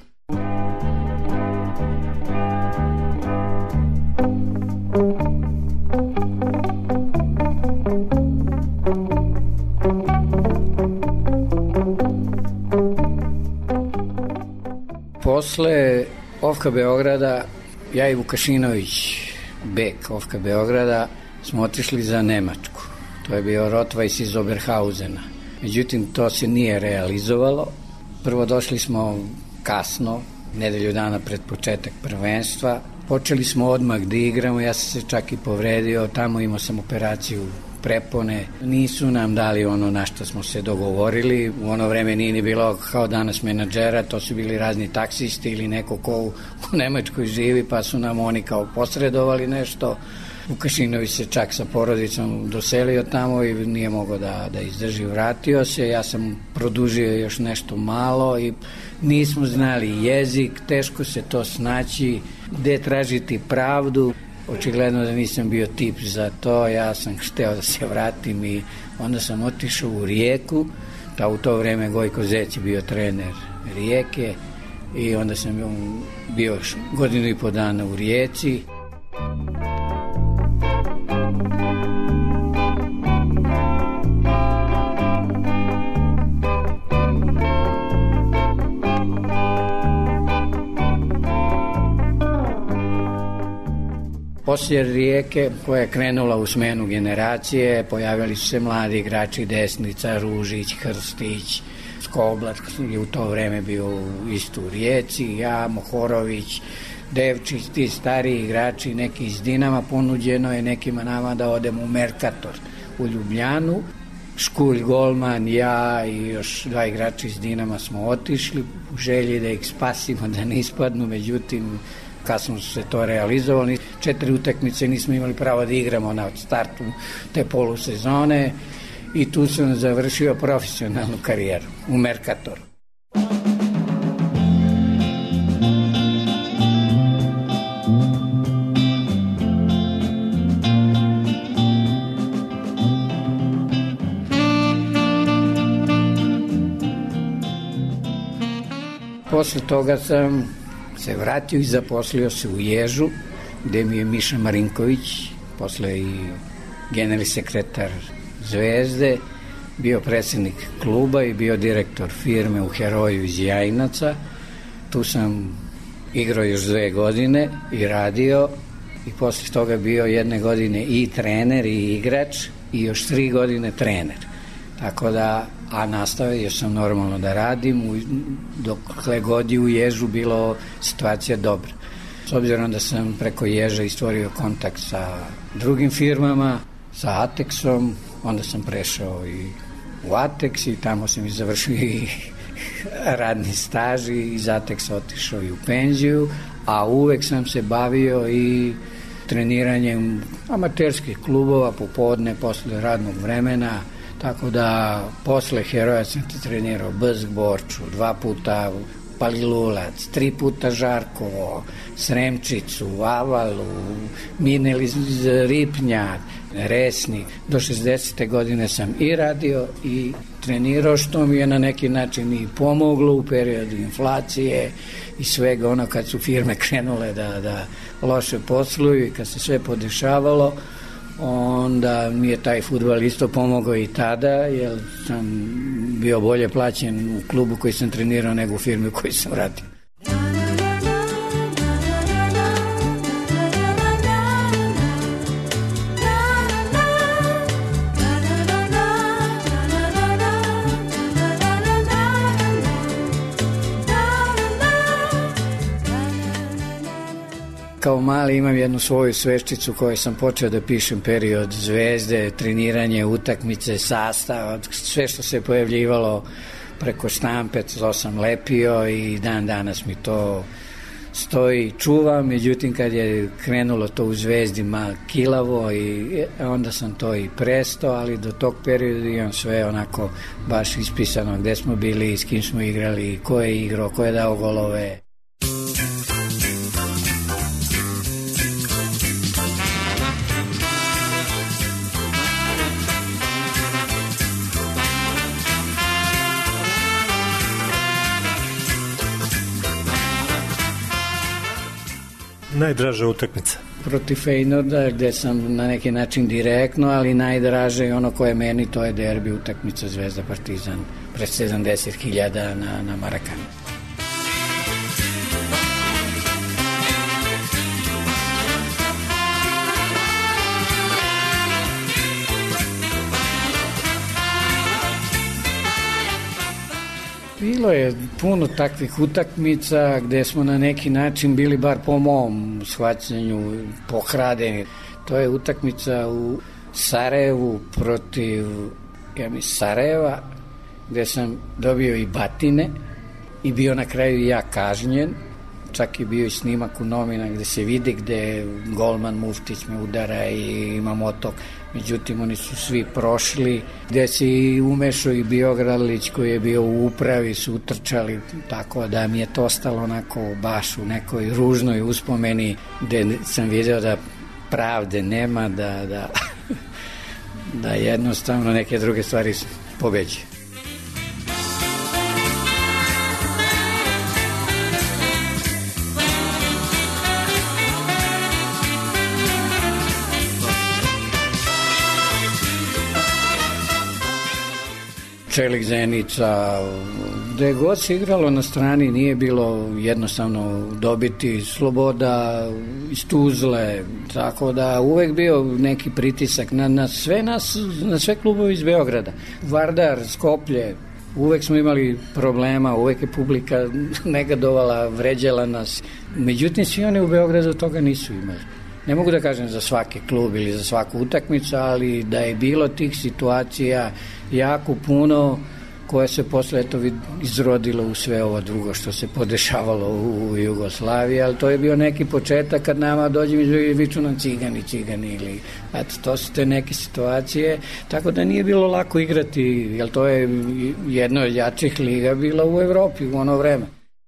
[SPEAKER 9] Posle OFK-a Beograda, ja i Vukašinović, bek OFK-a Beograda, smo otišli za Nemačku. To je bio Rotweiss iz Oberhausena. Međutim, to se nije realizovalo. Prvo došli smo kasno, nedelju dana pred početak prvenstva. Počeli smo odmah da igramo, ja sam se čak i povredio, tamo imao sam operaciju prepone, nisu nam dali ono na što smo se dogovorili, u ono vreme nije ni bilo kao danas menadžera, to su bili razni taksisti ili neko ko u Nemačkoj živi, pa su nam oni kao posredovali nešto. Vukašinović se čak sa porodicom doselio tamo i nije mogao da izdrži, vratio se, ja sam produžio još nešto malo i nismo znali jezik, teško se to snaći, gde tražiti pravdu. Očigledno da nisam bio tip za to, ja sam hteo da se vratim i onda sam otišao u Rijeku, u to vreme Gojko Zec je bio trener Rijeke i onda sam bio godinu i po dana u Rijeci. Poslije Rijeke, koja je krenula u smenu generacije, pojavili su se mladi igrači, Desnica, Ružić, Hrstić, Skoblar je u to vreme bio isto u Rijeci, ja, Mohorović, Devčić, ti stariji igrači, neki iz Dinama, ponuđeno je nekima nama da odemo u Merkator u Ljubljanu. Škulj, golman, ja i još dva igrača iz Dinama smo otišli u želji da ih spasimo, da ne ispadnu, međutim kasno su se to realizovali. 4 utakmice nismo imali pravo da igramo na startu te polusezone i tu sam završio profesionalnu karijeru u Merkatoru. Posle toga sam se vratio i zaposlio se u Ježu, gde mi je Miša Marinković, posle i generalni sekretar Zvezde, bio predsjednik kluba i bio direktor firme u Heroju iz Jajinaca. Tu sam igrao još 2 godine i radio i posle toga bio 1 godine i trener i igrač i još 3 godine trener. Tako da, a nastavio sam normalno da radim, dokle god je u Ježu bilo situacija dobra. S obzirom da sam preko Ježa i stvorio kontakt sa drugim firmama, sa Atexom, onda sam prešao i u Atex i tamo sam i završio i radni staž i iz Atexa otišao i u penziju, a uvek sam se bavio i treniranjem amaterskih klubova popodne, posle radnog vremena, tako da posle Heroja sam trenirao Bzg Borču, 2 puta Palilulac, 3 puta Žarkovo, Sremčicu, Avalu, Minel iz Ripnja, Resnik. Do 60. godine sam i radio i trenirao, što mi je na neki način i pomoglo u periodu inflacije i svega ono kad su firme krenule da loše posluju i kad se sve podešavalo, onda mi je taj fudbal isto pomogao i tada, jer sam bio bolje plaćen u klubu koji sam trenirao nego u firmi u kojoj sam radio. Kao mali imam jednu svoju sveščicu koju sam počeo da pišem period Zvezde, treniranje, utakmice, sastav, sve što se pojavljivalo preko štampe, to sam lepio i dan danas mi to stoji, čuvam. Međutim, kad je krenulo to u Zvezdi malo kilavo i onda sam to i prestao, ali do tog perioda imam sve onako baš ispisano gde smo bili, s kim smo igrali, ko je igrao, ko je dao golove.
[SPEAKER 8] Najdraža utakmica?
[SPEAKER 9] Protiv Feyenoorda, gde sam na neki način direktno, ali najdraže i ono koje meni, to je derbi utakmica Zvezda Partizan pred 70.000 na Marakanu. Bilo je puno takvih utakmica gde smo na neki način bili, bar po mom shvaćanju, pokradeni. To je utakmica u Sarajevu protiv Sarajeva, gde sam dobio i batine i bio na kraju i ja kažnjen. Čak je bio i snimak u novina gde se vidi gde golman Muftić me udara i ima motok. Međutim, oni su svi prošli, gde se i umešao i Biogradlić koji je bio u upravi, su utrčali, tako da mi je to ostalo onako baš u nekoj ružnoj uspomeni gde sam vidio da pravde nema, da jednostavno neke druge stvari pobeđe. Čelik, Zenica, gde god se igralo na strani nije bilo jednostavno dobiti. Sloboda iz Tuzle, tako da uvek bio neki pritisak na sve klubove iz Beograda. Vardar, Skoplje, uvek smo imali problema, uvek je publika negadovala, vređala nas. Međutim, svi oni u Beogradu toga nisu imali. Ne mogu da kažem za svaki klub ili za svaku utakmicu, ali da je bilo tih situacija jako puno koje se posle izrodilo u sve ovo drugo što se podešavalo u Jugoslaviji, ali to je bio neki početak kad nama dođem i viču nam cigani ili to su te neke situacije, tako da nije bilo lako igrati, jer to je jedna od jačih liga bila u Evropi u ono vreme.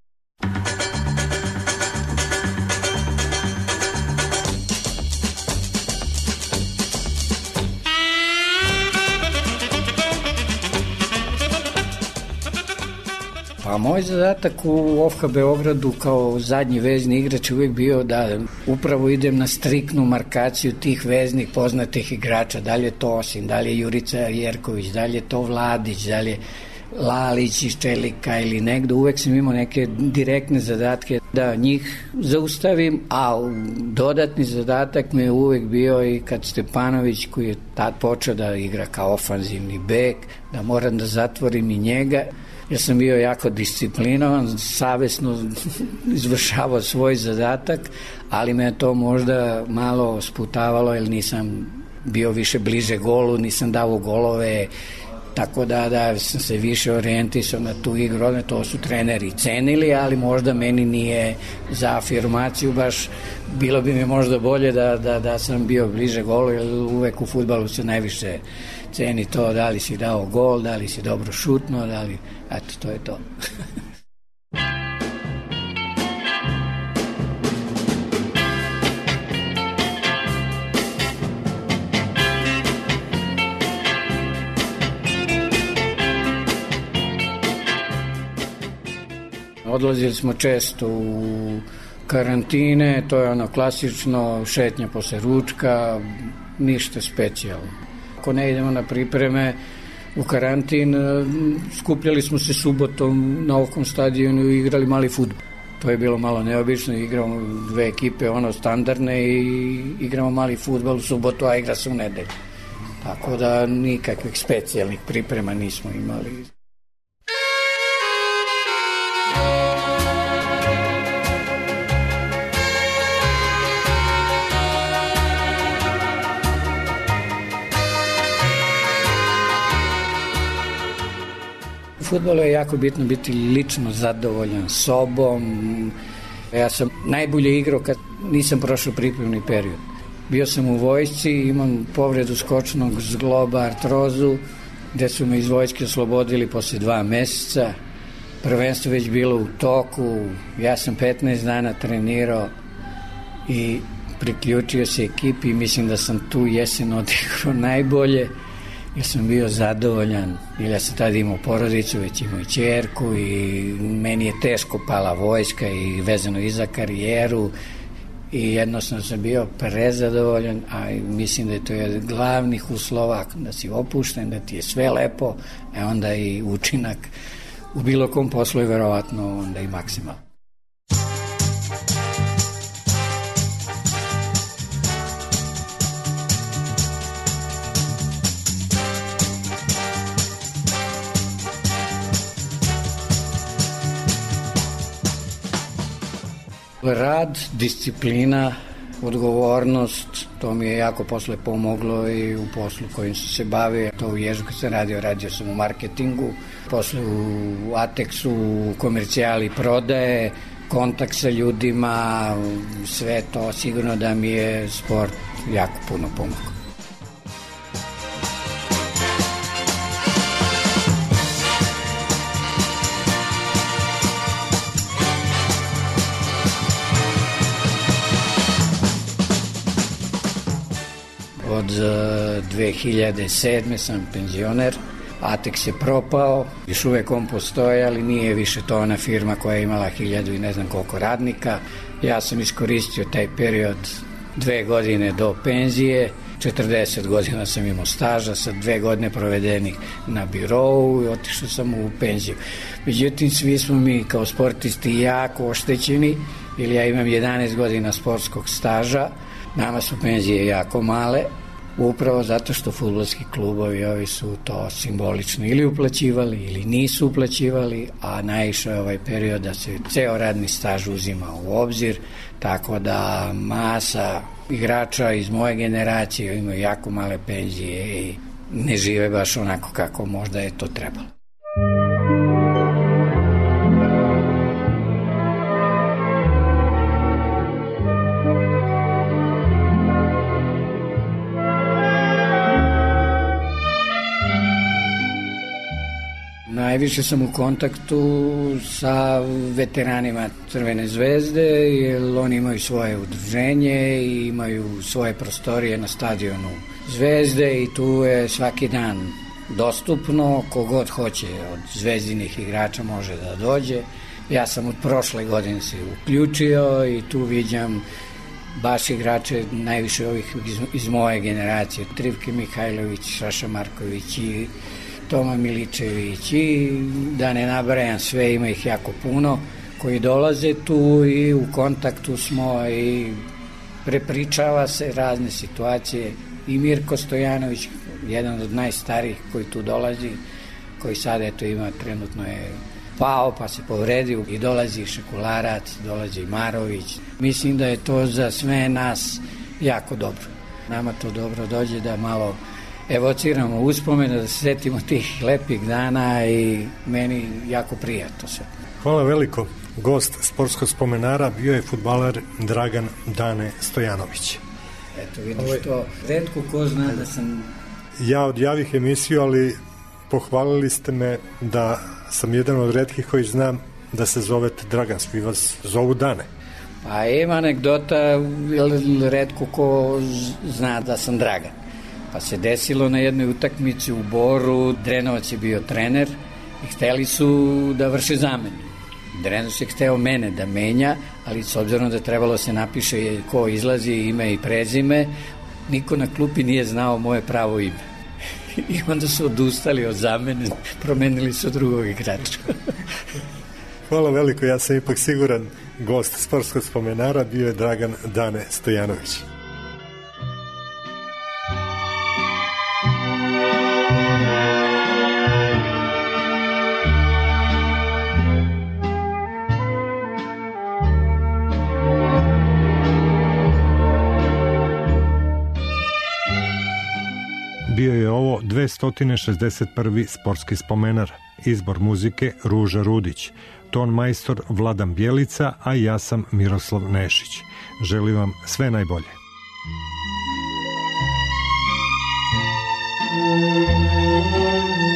[SPEAKER 9] A moj zadatak u OFK Beogradu kao zadnji vezni igrač uvijek bio da upravo idem na striktnu markaciju tih veznih poznatih igrača, da li je to Osim, da li je Jurica Jerković, da li je to Vladić, da li je Lalić iz Čelika ili negde. Uvek sam imao neke direktne zadatke da njih zaustavim, a dodatni zadatak mi je uvek bio i kad Stepanović, koji je tad počeo da igra kao ofanzivni bek, da moram da zatvorim i njega. Ja sam bio jako disciplinovan, savesno izvršavao svoj zadatak, ali me to možda malo sputavalo jer nisam bio više bliže golu, nisam dao golove Tako da sam se više orijentisao na tu igru, to su treneri cenili, ali možda meni nije za afirmaciju baš, bilo bi mi možda bolje da sam bio bliže golu, jer uvek u fudbalu se najviše ceni to da li si dao gol, da li si dobro šutno, eto, to je to. Odlazili smo često u karantine, to je ono klasično, šetnja posle ručka, ništa specijalno. Ako ne idemo na pripreme u karantin, skupljali smo se subotom na Okom stadionu i igrali mali fudbal. To je bilo malo neobično, igramo dve ekipe, standardne, i igramo mali fudbal u subotu, a igra se u nedelju. Tako da nikakvih specijalnih priprema nismo imali. U fudbalu je jako bitno biti lično zadovoljan sobom. Ja sam najbolje igrao kad nisam prošao pripremni period. Bio sam u vojsci, imam povredu skočnog zgloba, artrozu, gde su me iz vojske oslobodili posle 2 meseca. Prvenstvo već bilo u toku, ja sam 15 dana trenirao i priključio se ekipi i mislim da sam tu jesen odigrao najbolje. Ja sam bio zadovoljan, jer ja sam tada imao porodicu, već imao i ćerku i meni je teško pala vojska i vezano i za karijeru i jednostavno sam bio prezadovoljan, a mislim da je to jedan glavnih uslova da si opušten, da ti je sve lepo, a onda i učinak u bilo kom poslu je verovatno onda i maksimalno. Rad, disciplina, odgovornost, to mi je jako posle pomoglo i u poslu kojim sam se bavio. To u Ježu kad sam radio sam u marketingu, posle u Atexu, u komercijali prodaje, kontakt sa ljudima, sve to sigurno da mi je sport jako puno pomogao. Od 2007. sam penzioner, Atex je propao, još uvek on postoji, ali nije više to ona firma koja je imala 1000 i ne znam koliko radnika. Ja sam iskoristio taj period 2 godine do penzije, 40 godina sam imao staža, sa 2 godine provedenih na birovu i otišao sam u penziju. Međutim, svi smo mi kao sportisti jako oštećeni, jer ja imam 11 godina sportskog staža, nama su penzije jako male, upravo zato što fudbalski klubovi ovi su to simbolično ili uplaćivali ili nisu uplaćivali, a naišao je ovaj period da se ceo radni staž uzima u obzir, tako da masa igrača iz moje generacije imaju jako male penzije i ne žive baš onako kako možda je to trebalo. Najviše sam u kontaktu sa veteranima Crvene zvezde, jer oni imaju svoje udruženje i imaju svoje prostorije na stadionu Zvezde i tu je svaki dan dostupno, kogod hoće od zvezdinih igrača može da dođe. Ja sam od prošle godine se uključio i tu viđam baš igrače, najviše ovih iz moje generacije, Trivke Mihajlović, Saša Marković i Toma Miličević i da ne nabrajam sve, ima ih jako puno koji dolaze tu i u kontaktu smo i prepričava se razne situacije i Mirko Stojanović, jedan od najstarijih koji tu dolazi, koji sad eto ima, trenutno je pao pa se povredio i dolazi Šekularac, dolazi Marović. Mislim da je to za sve nas jako dobro. Nama to dobro dođe da malo evociramo uspomene, da se setimo tih lepih dana i meni jako prijatno sve.
[SPEAKER 8] Hvala veliko. Gost sportskog spomenara bio je fudbaler Dragan Dane Stojanović.
[SPEAKER 9] Eto vidiš to, retko ko zna da sam...
[SPEAKER 8] Ja odjavih emisiju, ali pohvalili ste me da sam jedan od retkih koji znam da se zovete Dragan, svi vas zovu Dane.
[SPEAKER 9] Pa ima anegdota, retko ko zna da sam Dragan. Pa se desilo na jednoj utakmici u Boru, Drenovac je bio trener i hteli su da vrše zamenu. Drenovac je hteo mene da menja, ali s obzirom da trebalo se napiše ko izlazi, ime i prezime, niko na klupi nije znao moje pravo ime. I onda su odustali od zamene, promenili su drugog igrača.
[SPEAKER 8] Hvala veliko, ja sam ipak siguran, gost sportskog spomenara bio je Dragan Dane Stojanović. Bio je ovo 261. sportski spomenar. Izbor muzike Ruža Rudić, ton majstor Vladan Bjelica, a ja sam Miroslav Nešić. Želim vam sve najbolje.
[SPEAKER 10] Thank you.